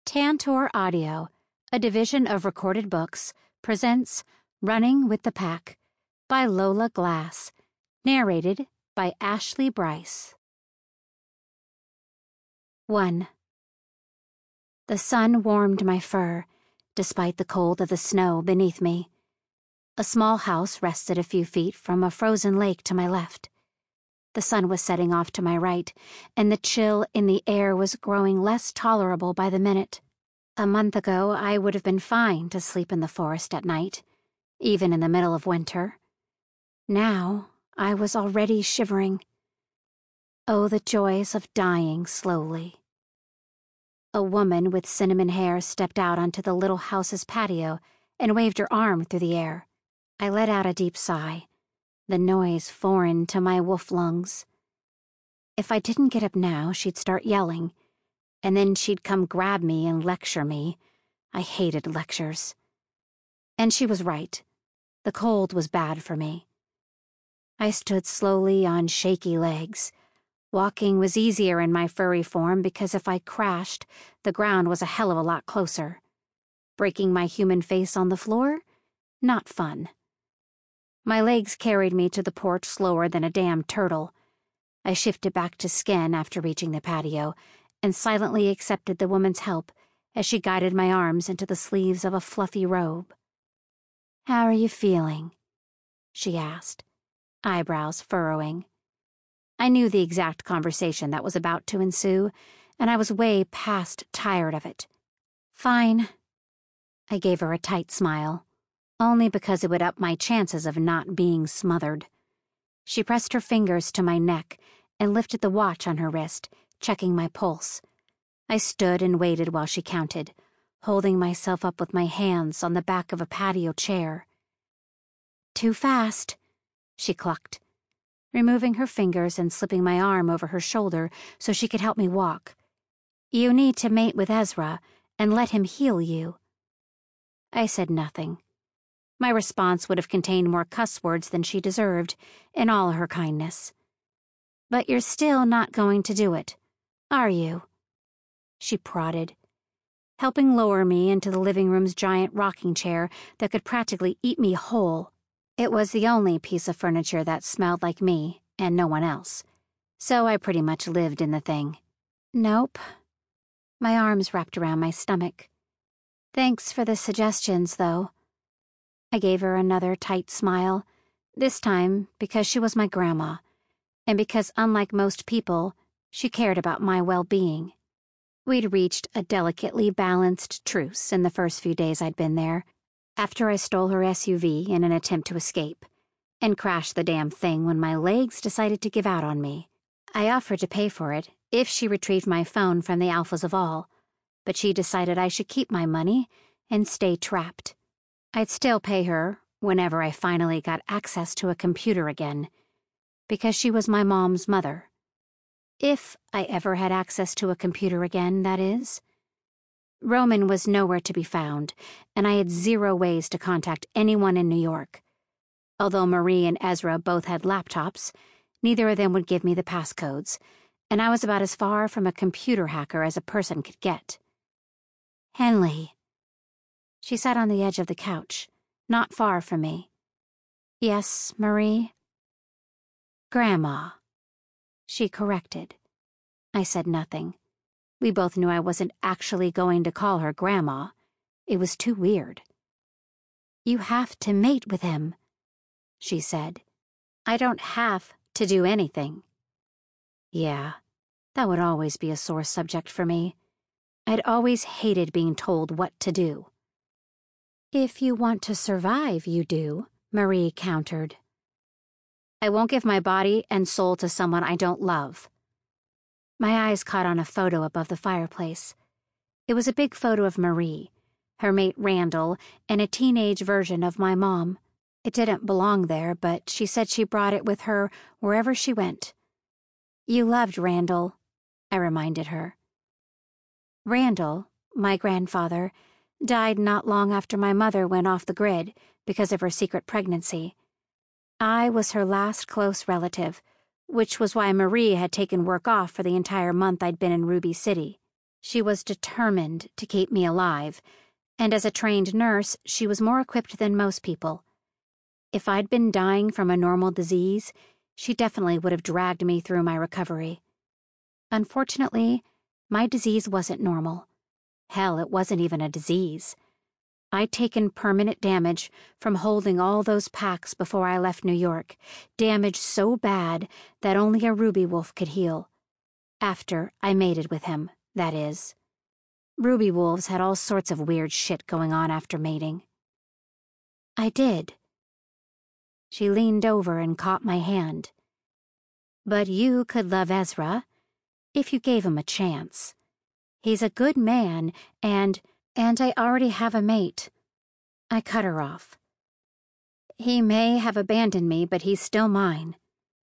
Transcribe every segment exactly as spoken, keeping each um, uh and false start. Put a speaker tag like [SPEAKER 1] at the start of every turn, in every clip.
[SPEAKER 1] Tantor Audio, a division of Recorded Books, presents Running with the Pack by Lola Glass, narrated by Ashley Bryce. one. The sun warmed my fur, despite the cold of the snow beneath me. A small house rested a few feet from a frozen lake to my left. The sun was setting off to my right, and the chill in the air was growing less tolerable by the minute. A month ago, I would have been fine to sleep in the forest at night, even in the middle of winter. Now, I was already shivering. Oh, the joys of dying slowly. A woman with cinnamon hair stepped out onto the little house's patio and waved her arm through the air. I let out a deep sigh, the noise foreign to my wolf lungs. If I didn't get up now, she'd start yelling, and then she'd come grab me and lecture me. I hated lectures. And she was right. The cold was bad for me. I stood slowly on shaky legs. Walking was easier in my furry form because if I crashed, the ground was a hell of a lot closer. Breaking my human face on the floor? Not fun. My legs carried me to the porch slower than a damn turtle. I shifted back to skin after reaching the patio and silently accepted the woman's help as she guided my arms into the sleeves of a fluffy robe. "How are you feeling?" she asked, eyebrows furrowing. I knew the exact conversation that was about to ensue, and I was way past tired of it. "Fine." I gave her a tight smile, only because it would up my chances of not being smothered. She pressed her fingers to my neck and lifted the watch on her wrist, checking my pulse. I stood and waited while she counted, holding myself up with my hands on the back of a patio chair. "Too fast," she clucked, removing her fingers and slipping my arm over her shoulder so she could help me walk. "You need to mate with Ezra and let him heal you." I said nothing. My response would have contained more cuss words than she deserved, in all her kindness. "But you're still not going to do it, are you?" She prodded, helping lower me into the living room's giant rocking chair that could practically eat me whole. It was the only piece of furniture that smelled like me and no one else, so I pretty much lived in the thing. "Nope." My arms wrapped around my stomach. "Thanks for the suggestions, though." I gave her another tight smile, this time because she was my grandma, and because, unlike most people, she cared about my well-being. We'd reached a delicately balanced truce in the first few days I'd been there, after I stole her S U V in an attempt to escape, and crashed the damn thing when my legs decided to give out on me. I offered to pay for it if she retrieved my phone from the Alphas of All, but she decided I should keep my money and stay trapped. I'd still pay her whenever I finally got access to a computer again, because she was my mom's mother. If I ever had access to a computer again, that is. Roman was nowhere to be found, and I had zero ways to contact anyone in New York. Although Marie and Ezra both had laptops, neither of them would give me the passcodes, and I was about as far from a computer hacker as a person could get. "Henley." She sat on the edge of the couch, not far from me. "Yes, Marie?" "Grandma," she corrected. I said nothing. We both knew I wasn't actually going to call her Grandma. It was too weird. "You have to mate with him," she said. "I don't have to do anything." Yeah, that would always be a sore subject for me. I'd always hated being told what to do. "If you want to survive, you do," Marie countered. "I won't give my body and soul to someone I don't love." My eyes caught on a photo above the fireplace. It was a big photo of Marie, her mate Randall, and a teenage version of my mom. It didn't belong there, but she said she brought it with her wherever she went. "You loved Randall," I reminded her. Randall, my grandfather, died not long after my mother went off the grid because of her secret pregnancy. I was her last close relative, which was why Marie had taken work off for the entire month I'd been in Ruby City. She was determined to keep me alive, and as a trained nurse, she was more equipped than most people. If I'd been dying from a normal disease, she definitely would have dragged me through my recovery. Unfortunately, my disease wasn't normal. Hell, it wasn't even a disease. I'd taken permanent damage from holding all those packs before I left New York, damage so bad that only a ruby wolf could heal. After I mated with him, that is. Ruby wolves had all sorts of weird shit going on after mating. I did. She leaned over and caught my hand. But you could love Ezra, if you gave him a chance. He's a good man, and, and I already have a mate. I cut her off. He may have abandoned me, but he's still mine.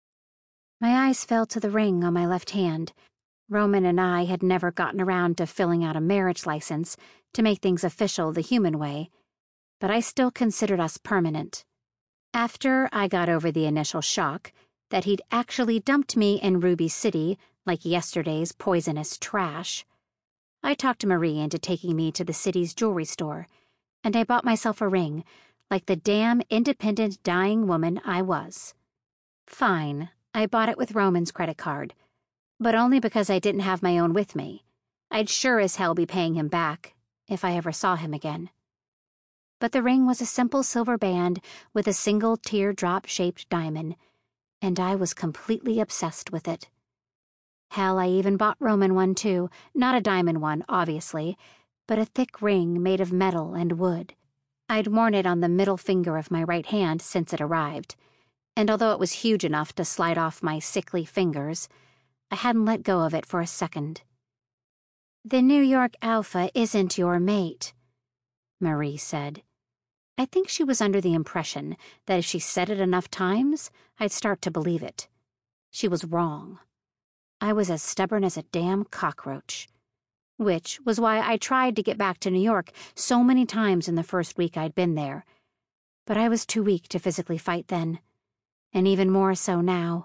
[SPEAKER 1] My eyes fell to the ring on my left hand. Roman and I had never gotten around to filling out a marriage license to make things official the human way, but I still considered us permanent. After I got over the initial shock that he'd actually dumped me in Ruby City like yesterday's poisonous trash, I talked Marie into taking me to the city's jewelry store, and I bought myself a ring, like the damn independent dying woman I was. Fine, I bought it with Roman's credit card, but only because I didn't have my own with me. I'd sure as hell be paying him back, if I ever saw him again. But the ring was a simple silver band with a single teardrop-shaped diamond, and I was completely obsessed with it. Hell, I even bought Roman one too, not a diamond one, obviously, but a thick ring made of metal and wood. I'd worn it on the middle finger of my right hand since it arrived, and although it was huge enough to slide off my sickly fingers, I hadn't let go of it for a second. "The New York Alpha isn't your mate," Marie said. I think she was under the impression that if she said it enough times, I'd start to believe it. She was wrong. I was as stubborn as a damn cockroach. Which was why I tried to get back to New York so many times in the first week I'd been there. But I was too weak to physically fight then, and even more so now.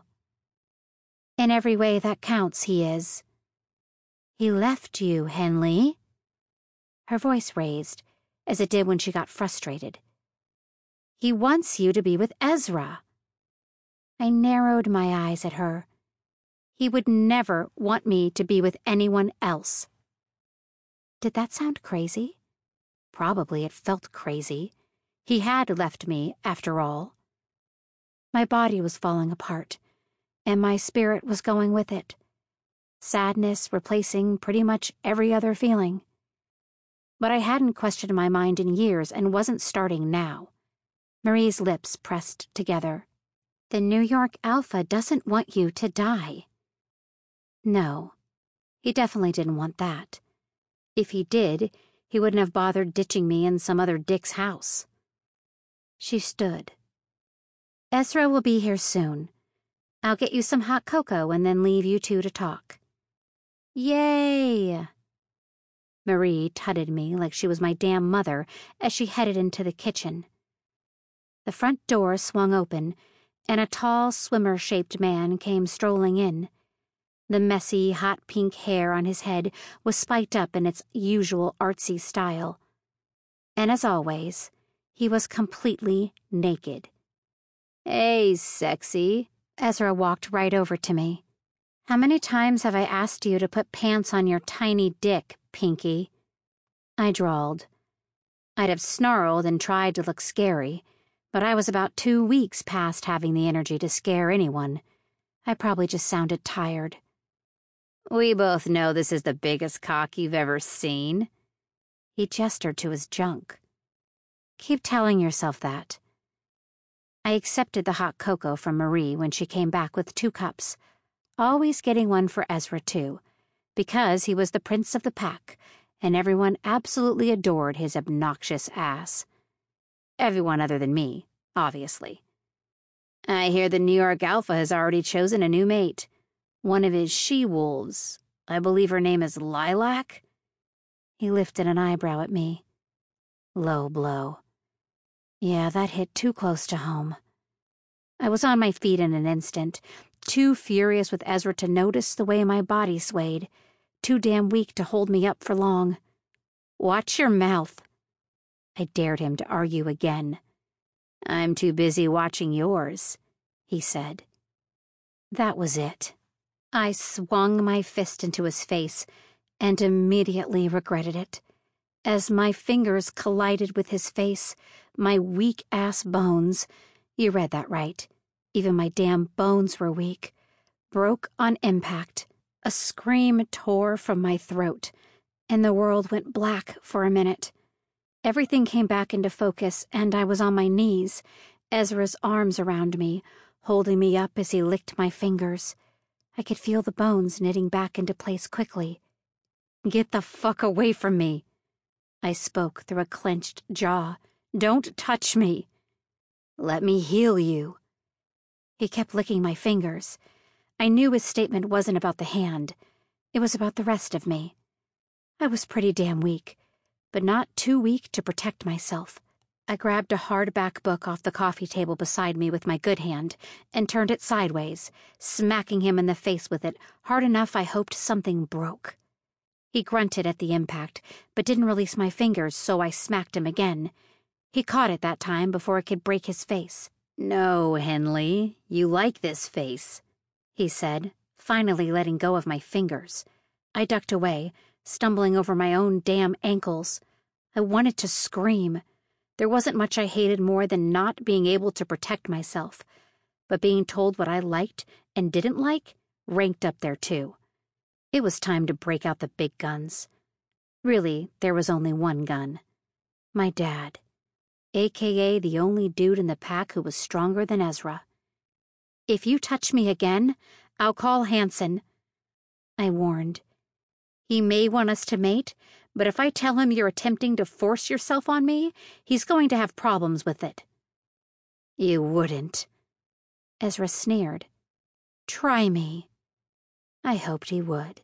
[SPEAKER 1] In every way that counts, he is. He left you, Henley. Her voice raised, as it did when she got frustrated. He wants you to be with Ezra. I narrowed my eyes at her. He would never want me to be with anyone else. Did that sound crazy? Probably it felt crazy. He had left me, after all. My body was falling apart, and my spirit was going with it. Sadness replacing pretty much every other feeling. But I hadn't questioned my mind in years and wasn't starting now. Marie's lips pressed together. The New York Alpha doesn't want you to die. No, he definitely didn't want that. If he did, he wouldn't have bothered ditching me in some other dick's house. She stood. Ezra will be here soon. I'll get you some hot cocoa and then leave you two to talk. Yay! Marie tutted me like she was my damn mother as she headed into the kitchen. The front door swung open, and a tall, swimmer-shaped man came strolling in. The messy, hot pink hair on his head was spiked up in its usual artsy style. And as always, he was completely naked. Hey, sexy. Ezra walked right over to me. How many times have I asked you to put pants on your tiny dick, Pinky? I drawled. I'd have snarled and tried to look scary, but I was about two weeks past having the energy to scare anyone. I probably just sounded tired. We both know this is the biggest cock you've ever seen. He gestured to his junk. Keep telling yourself that. I accepted the hot cocoa from Marie when she came back with two cups, always getting one for Ezra too, because he was the prince of the pack, and everyone absolutely adored his obnoxious ass. Everyone other than me, obviously. I hear the New York Alpha has already chosen a new mate. One of his she-wolves. I believe her name is Lilac? He lifted an eyebrow at me. Low blow. Yeah, that hit too close to home. I was on my feet in an instant, too furious with Ezra to notice the way my body swayed, too damn weak to hold me up for long. Watch your mouth. I dared him to argue again. I'm too busy watching yours, he said. That was it. I swung my fist into his face and immediately regretted it. As my fingers collided with his face, my weak-ass bones, you read that right, even my damn bones were weak, broke on impact. A scream tore from my throat, and the world went black for a minute. Everything came back into focus, and I was on my knees, Ezra's arms around me, holding me up as he licked my fingers. I could feel the bones knitting back into place quickly. Get the fuck away from me, I spoke through a clenched jaw. Don't touch me. Let me heal you. He kept licking my fingers. I knew his statement wasn't about the hand. It was about the rest of me. I was pretty damn weak, but not too weak to protect myself. I grabbed a hardback book off the coffee table beside me with my good hand and turned it sideways, smacking him in the face with it hard enough I hoped something broke. He grunted at the impact, but didn't release my fingers, so I smacked him again. He caught it that time before it could break his face. No, Henley, you like this face, he said, finally letting go of my fingers. I ducked away, stumbling over my own damn ankles. I wanted to scream. There wasn't much I hated more than not being able to protect myself, but being told what I liked and didn't like ranked up there too. It was time to break out the big guns. Really, there was only one gun. My dad, a k a the only dude in the pack who was stronger than Ezra. If you touch me again, I'll call Hansen, I warned. He may want us to mate, but if I tell him you're attempting to force yourself on me, he's going to have problems with it. You wouldn't, Ezra sneered. Try me. I hoped he would.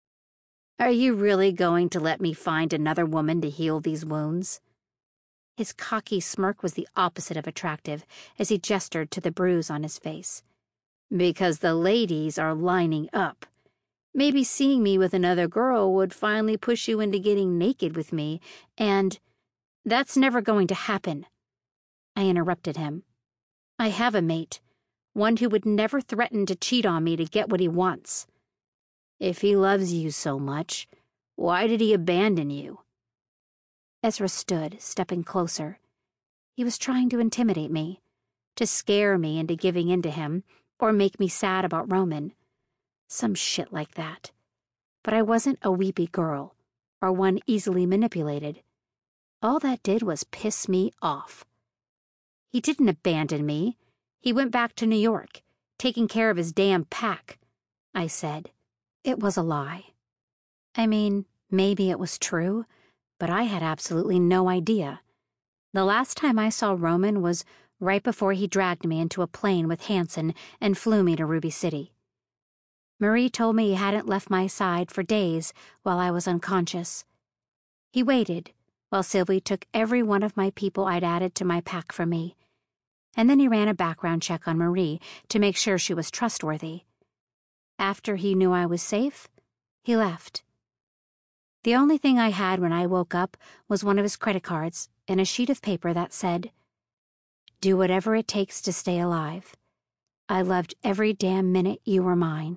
[SPEAKER 1] Are you really going to let me find another woman to heal these wounds? His cocky smirk was the opposite of attractive as he gestured to the bruise on his face. Because the ladies are lining up. Maybe seeing me with another girl would finally push you into getting naked with me, and that's never going to happen. I interrupted him. I have a mate, one who would never threaten to cheat on me to get what he wants. If he loves you so much, why did he abandon you? Ezra stood, stepping closer. He was trying to intimidate me, to scare me into giving in to him, or make me sad about Roman. Some shit like that. But I wasn't a weepy girl, or one easily manipulated. All that did was piss me off. He didn't abandon me. He went back to New York, taking care of his damn pack, I said. It was a lie. I mean, maybe it was true, but I had absolutely no idea. The last time I saw Roman was right before he dragged me into a plane with Hansen and flew me to Ruby City. Marie told me he hadn't left my side for days while I was unconscious. He waited while Sylvie took every one of my people I'd added to my pack for me, and then he ran a background check on Marie to make sure she was trustworthy. After he knew I was safe, he left. The only thing I had when I woke up was one of his credit cards and a sheet of paper that said, "Do whatever it takes to stay alive. I loved every damn minute you were mine."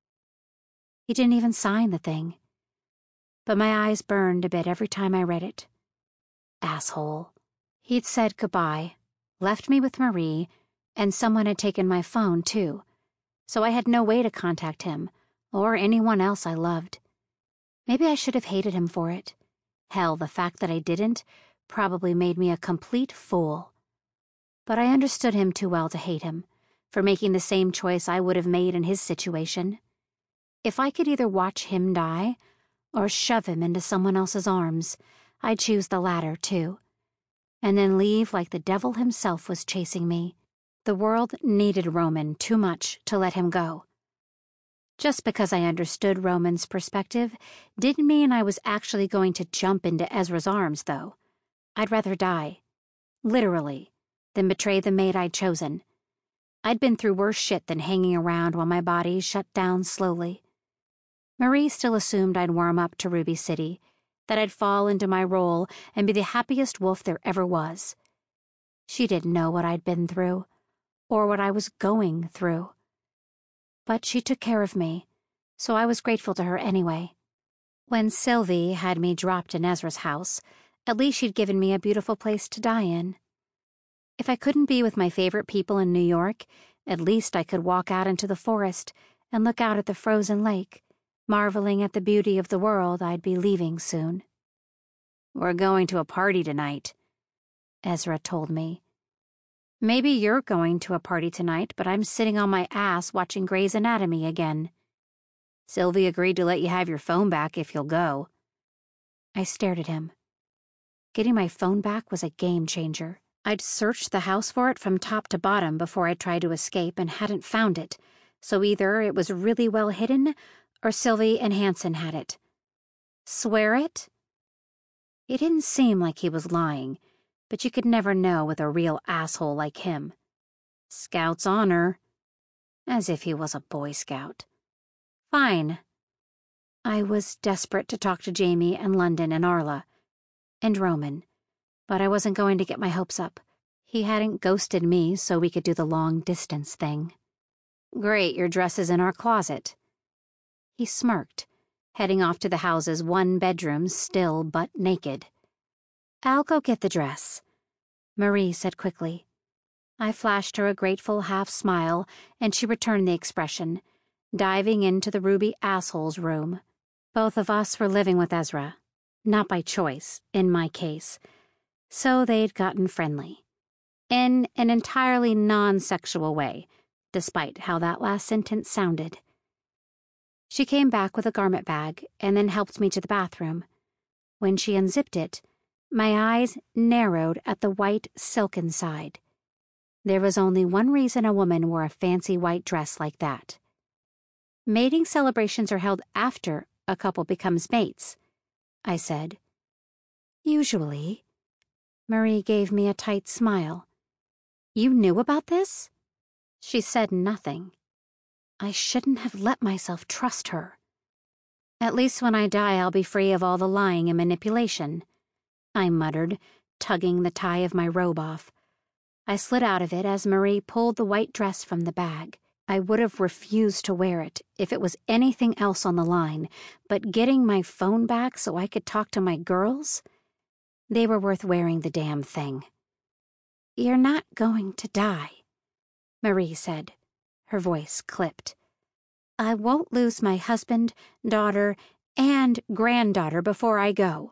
[SPEAKER 1] He didn't even sign the thing, but my eyes burned a bit every time I read it. Asshole. He'd said goodbye, left me with Marie, and someone had taken my phone, too, so I had no way to contact him or anyone else I loved. Maybe I should have hated him for it. Hell, the fact that I didn't probably made me a complete fool. But I understood him too well to hate him for making the same choice I would have made in his situation. If I could either watch him die or shove him into someone else's arms, I'd choose the latter, too, and then leave like the devil himself was chasing me. The world needed Roman too much to let him go. Just because I understood Roman's perspective didn't mean I was actually going to jump into Ezra's arms, though. I'd rather die, literally, than betray the mate I'd chosen. I'd been through worse shit than hanging around while my body shut down slowly. Marie still assumed I'd warm up to Ruby City, that I'd fall into my role and be the happiest wolf there ever was. She didn't know what I'd been through, or what I was going through. But she took care of me, so I was grateful to her anyway. When Sylvie had me dropped in Ezra's house, at least she'd given me a beautiful place to die in. If I couldn't be with my favorite people in New York, at least I could walk out into the forest and look out at the frozen lake, marveling at the beauty of the world I'd be leaving soon. "We're going to a party tonight," Ezra told me. "Maybe you're going to a party tonight, but I'm sitting on my ass watching Grey's Anatomy again. Sylvie agreed to let you have your phone back if you'll go." I stared at him. Getting my phone back was a game changer. I'd searched the house for it from top to bottom before I tried to escape and hadn't found it, so either it was really well hidden or Sylvie and Hanson had it. Swear it? He didn't seem like he was lying, but you could never know with a real asshole like him. Scout's honor. As if he was a Boy Scout. Fine. I was desperate to talk to Jamie and London and Arla. And Roman. But I wasn't going to get my hopes up. He hadn't ghosted me so we could do the long-distance thing. "Great, your dress is in our closet." He smirked, heading off to the house's one bedroom, still but naked. "I'll go get the dress," Marie said quickly. I flashed her a grateful half-smile, and she returned the expression, diving into the Ruby asshole's room. Both of us were living with Ezra. Not by choice, in my case. So they'd gotten friendly. In an entirely non-sexual way, despite how that last sentence sounded. She came back with a garment bag and then helped me to the bathroom. When she unzipped it, my eyes narrowed at the white silk inside. There was only one reason a woman wore a fancy white dress like that. "Mating celebrations are held after a couple becomes mates," I said. "Usually." Marie gave me a tight smile. "You knew about this?" She said nothing. I shouldn't have let myself trust her. "At least when I die I'll be free of all the lying and manipulation," I muttered, tugging the tie of my robe off. I slid out of it as Marie pulled the white dress from the bag. I would have refused to wear it if it was anything else on the line, but getting my phone back so I could talk to my girls? They were worth wearing the damn thing. "You're not going to die," Marie said, her voice clipped. "I won't lose my husband, daughter, and granddaughter before I go."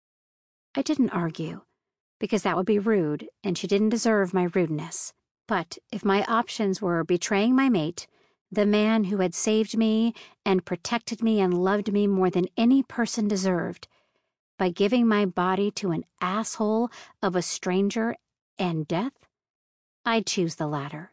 [SPEAKER 1] I didn't argue, because that would be rude, and she didn't deserve my rudeness. But if my options were betraying my mate, the man who had saved me and protected me and loved me more than any person deserved, by giving my body to an asshole of a stranger and death, I'd choose the latter.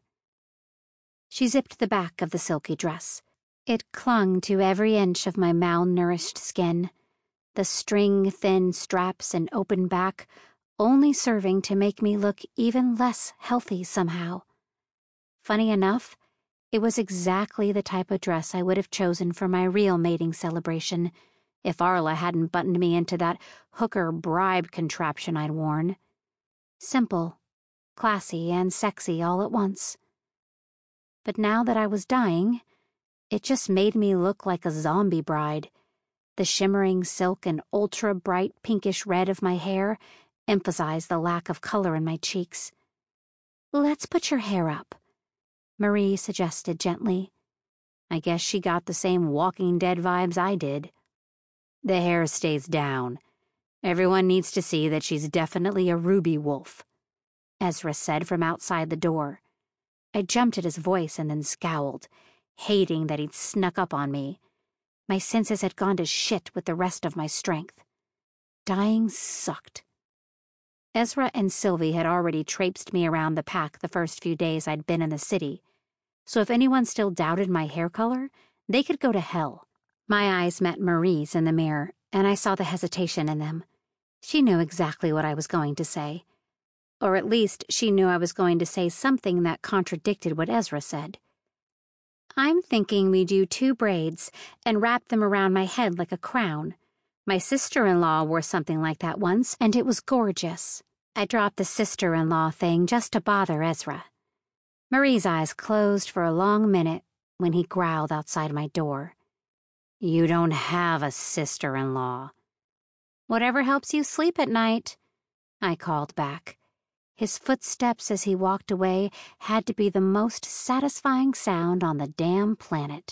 [SPEAKER 1] She zipped the back of the silky dress. It clung to every inch of my malnourished skin, the string-thin straps and open back only serving to make me look even less healthy somehow. Funny enough, it was exactly the type of dress I would have chosen for my real mating celebration if Arla hadn't buttoned me into that hooker bribe contraption I'd worn. Simple, classy, and sexy all at once. But now that I was dying, it just made me look like a zombie bride. The shimmering silk and ultra-bright pinkish red of my hair emphasized the lack of color in my cheeks. "Let's put your hair up," Marie suggested gently. I guess she got the same Walking Dead vibes I did. "The hair stays down. Everyone needs to see that she's definitely a Ruby wolf," Ezra said from outside the door. I jumped at his voice and then scowled, hating that he'd snuck up on me. My senses had gone to shit with the rest of my strength. Dying sucked. Ezra and Sylvie had already traipsed me around the pack the first few days I'd been in the city, so if anyone still doubted my hair color, they could go to hell. My eyes met Marie's in the mirror, and I saw the hesitation in them. She knew exactly what I was going to say. Or at least she knew I was going to say something that contradicted what Ezra said. I'm thinking we do two braids and wrap them around my head like a crown. My sister-in-law wore something like that once, and it was gorgeous. I dropped the sister-in-law thing just to bother Ezra. Marie's eyes closed for a long minute when he growled outside my door. You don't have a sister-in-law. Whatever helps you sleep at night, I called back. His footsteps as he walked away had to be the most satisfying sound on the damn planet.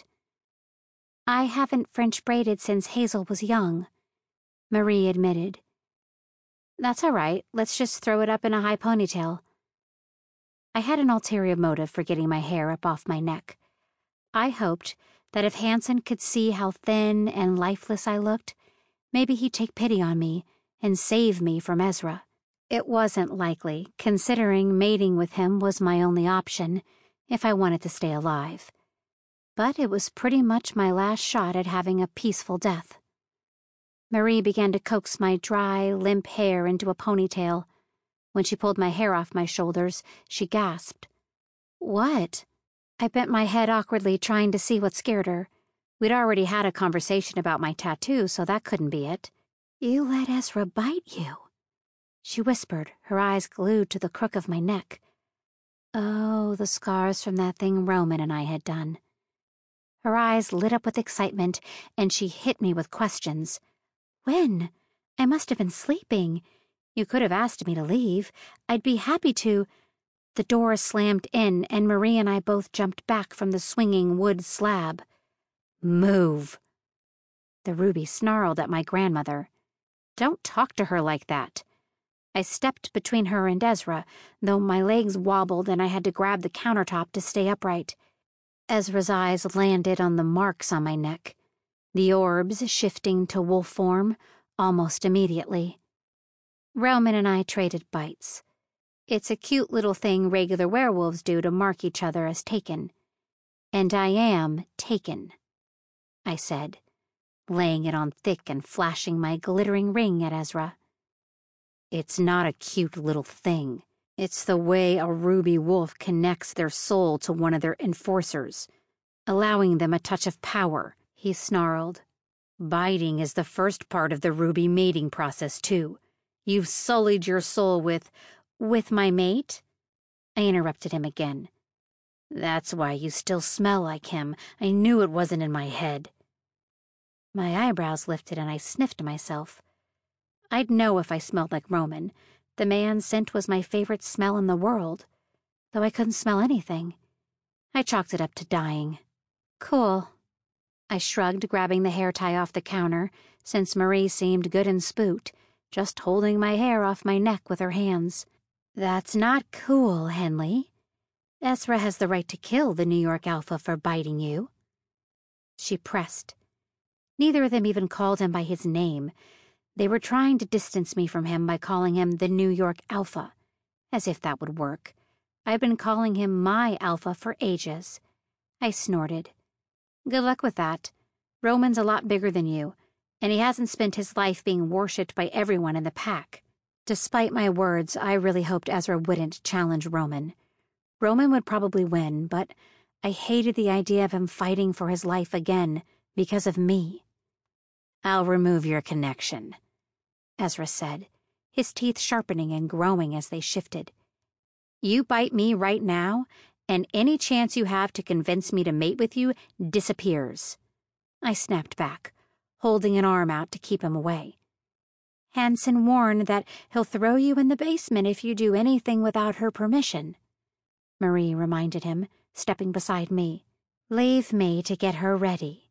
[SPEAKER 1] I haven't French braided since Hazel was young, Marie admitted. That's all right. Let's just throw it up in a high ponytail. I had an ulterior motive for getting my hair up off my neck. I hoped that if Hansen could see how thin and lifeless I looked, maybe he'd take pity on me and save me from Ezra. It wasn't likely, considering mating with him was my only option if I wanted to stay alive. But it was pretty much my last shot at having a peaceful death. Marie began to coax my dry, limp hair into a ponytail. When she pulled my hair off my shoulders, she gasped. What? I bent my head awkwardly, trying to see what scared her. We'd already had a conversation about my tattoo, so that couldn't be it. You let Ezra bite you, she whispered, her eyes glued to the crook of my neck. Oh, the scars from that thing Roman and I had done. Her eyes lit up with excitement, and she hit me with questions. When? I must have been sleeping. You could have asked me to leave. I'd be happy to. The door slammed in, and Marie and I both jumped back from the swinging wood slab. Move. The Ruby snarled at my grandmother. Don't talk to her like that. I stepped between her and Ezra, though my legs wobbled and I had to grab the countertop to stay upright. Ezra's eyes landed on the marks on my neck, the orbs shifting to wolf form almost immediately. Roman and I traded bites. It's a cute little thing regular werewolves do to mark each other as taken. And I am taken, I said, laying it on thick and flashing my glittering ring at Ezra. It's not a cute little thing. It's the way a ruby wolf connects their soul to one of their enforcers, allowing them a touch of power, he snarled. Biting is the first part of the ruby mating process, too. You've sullied your soul with... with my mate? I interrupted him again. That's why you still smell like him. I knew it wasn't in my head. My eyebrows lifted and I sniffed myself. I'd know if I smelled like Roman. The man's scent was my favorite smell in the world, though I couldn't smell anything. I chalked it up to dying. Cool. I shrugged, grabbing the hair tie off the counter, since Marie seemed good and spooked, just holding my hair off my neck with her hands. That's not cool, Henley. Ezra has the right to kill the New York Alpha for biting you. She pressed. Neither of them even called him by his name. They were trying to distance me from him by calling him the New York Alpha, as if that would work. I've been calling him my Alpha for ages. I snorted. Good luck with that. Roman's a lot bigger than you, and he hasn't spent his life being worshipped by everyone in the pack. Despite my words, I really hoped Ezra wouldn't challenge Roman. Roman would probably win, but I hated the idea of him fighting for his life again because of me. I'll remove your connection, Ezra said, his teeth sharpening and growing as they shifted. You bite me right now, and any chance you have to convince me to mate with you disappears. I snapped back, holding an arm out to keep him away. Hansen warned that he'll throw you in the basement if you do anything without her permission, Marie reminded him, stepping beside me. Leave me to get her ready.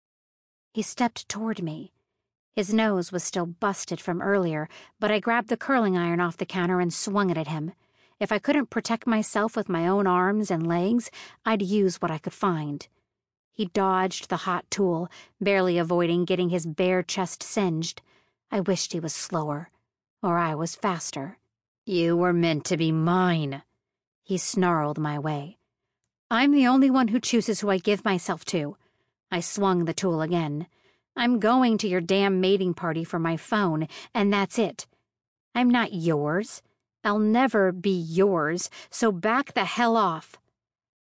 [SPEAKER 1] He stepped toward me. His nose was still busted from earlier, but I grabbed the curling iron off the counter and swung it at him. If I couldn't protect myself with my own arms and legs, I'd use what I could find. He dodged the hot tool, barely avoiding getting his bare chest singed. I wished he was slower, or I was faster. You were meant to be mine, he snarled my way. I'm the only one who chooses who I give myself to. I swung the tool again. I'm going to your damn mating party for my phone, and that's it. I'm not yours. I'll never be yours, so back the hell off.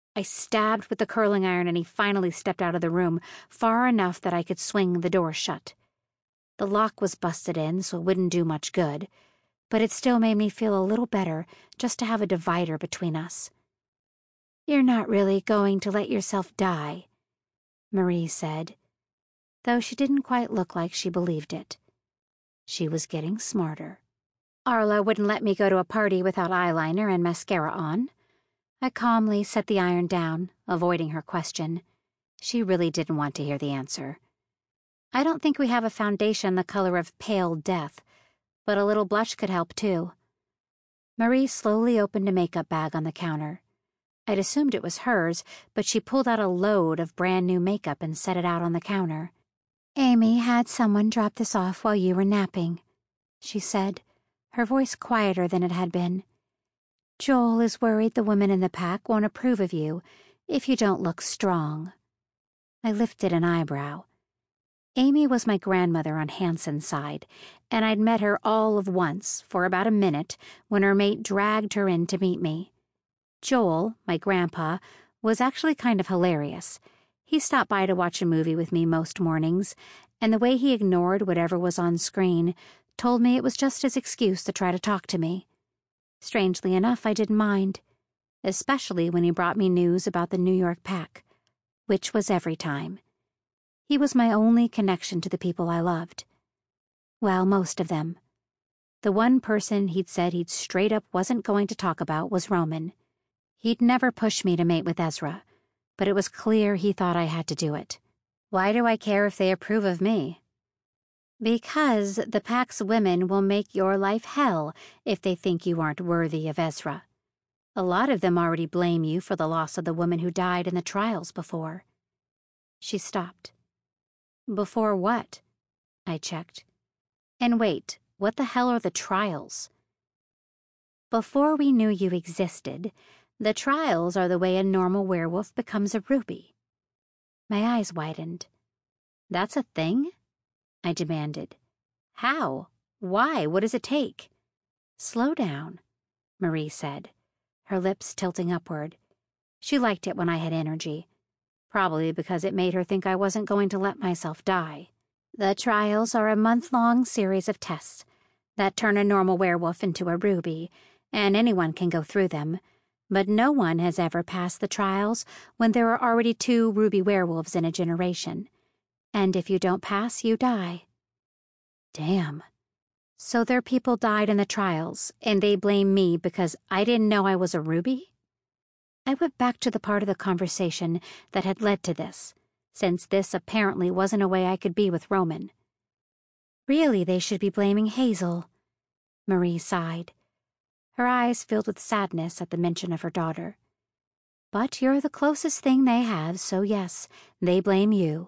[SPEAKER 1] I stabbed with the curling iron and he finally stepped out of the room, far enough that I could swing the door shut. The lock was busted in, so it wouldn't do much good, but it still made me feel a little better just to have a divider between us. "You're not really going to let yourself die," Marie said, though she didn't quite look like she believed it. She was getting smarter. Arla wouldn't let me go to a party without eyeliner and mascara on. I calmly set the iron down, avoiding her question. She really didn't want to hear the answer. "I don't think we have a foundation the color of pale death, but a little blush could help too." Marie slowly opened a makeup bag on the counter. I'd assumed it was hers, but she pulled out a load of brand new makeup and set it out on the counter. "Amy had someone drop this off while you were napping," she said, her voice quieter than it had been. "Joel is worried the women in the pack won't approve of you if you don't look strong." I lifted an eyebrow. Amy was my grandmother on Hanson's side, and I'd met her all of once for about a minute when her mate dragged her in to meet me. Joel, my grandpa, was actually kind of hilarious. He stopped by to watch a movie with me most mornings, and the way he ignored whatever was on screen told me it was just his excuse to try to talk to me. Strangely enough, I didn't mind, especially when he brought me news about the New York pack, which was every time. He was my only connection to the people I loved. Well, most of them. The one person he'd said he'd straight up wasn't going to talk about was Roman. He'd never push me to mate with Ezra, but it was clear he thought I had to do it. Why do I care if they approve of me? Because the pack's women will make your life hell if they think you aren't worthy of Ezra. A lot of them already blame you for the loss of the woman who died in the trials before. She stopped. Before what? I checked. And wait, what the hell are the trials? Before we knew you existed, the trials are the way a normal werewolf becomes a ruby. My eyes widened. That's a thing? I demanded. How? Why? What does it take? Slow down, Marie said, her lips tilting upward. She liked it when I had energy, probably because it made her think I wasn't going to let myself die. The trials are a month-long series of tests that turn a normal werewolf into a ruby, and anyone can go through them, but no one has ever passed the trials when there are already two ruby werewolves in a generation. And if you don't pass, you die. Damn. So their people died in the trials, and they blame me because I didn't know I was a ruby? I went back to the part of the conversation that had led to this, since this apparently wasn't a way I could be with Roman. Really, they should be blaming Hazel. Marie sighed. Her eyes filled with sadness at the mention of her daughter. But you're the closest thing they have, so yes, they blame you.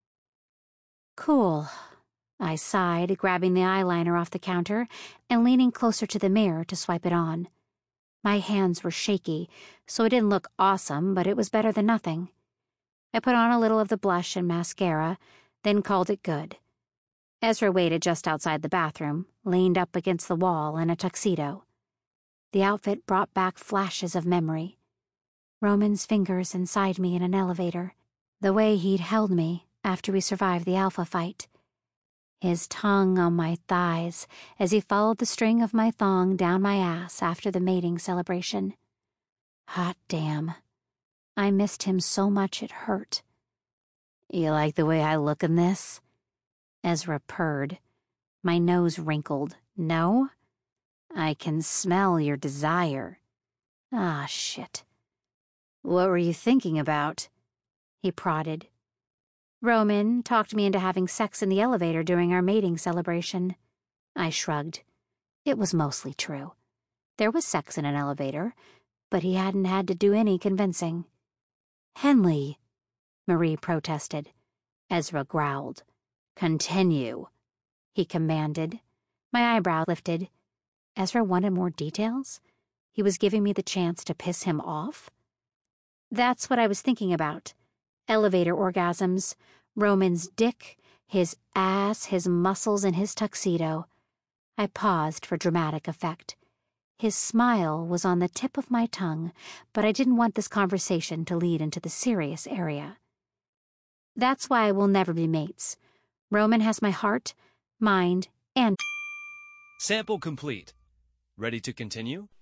[SPEAKER 1] Cool. I sighed, grabbing the eyeliner off the counter and leaning closer to the mirror to swipe it on. My hands were shaky, so it didn't look awesome, but it was better than nothing. I put on a little of the blush and mascara, then called it good. Ezra waited just outside the bathroom, leaned up against the wall in a tuxedo. The outfit brought back flashes of memory. Roman's fingers inside me in an elevator, the way he'd held me after we survived the Alpha fight. His tongue on my thighs as he followed the string of my thong down my ass after the mating celebration. Hot damn. I missed him so much it hurt. You like the way I look in this? Ezra purred. My nose wrinkled. No? I can smell your desire. Ah, shit. What were you thinking about? He prodded. Roman talked me into having sex in the elevator during our mating celebration. I shrugged. It was mostly true. There was sex in an elevator, but he hadn't had to do any convincing. Henley, Marie protested. Ezra growled. Continue, he commanded. My eyebrow lifted. Ezra wanted more details? He was giving me the chance to piss him off? That's what I was thinking about. Elevator orgasms, Roman's dick, his ass, his muscles, and his tuxedo. I paused for dramatic effect. His smile was on the tip of my tongue, but I didn't want this conversation to lead into the serious area. That's why we'll never be mates. Roman has my heart, mind, and...
[SPEAKER 2] Sample complete. Ready to continue?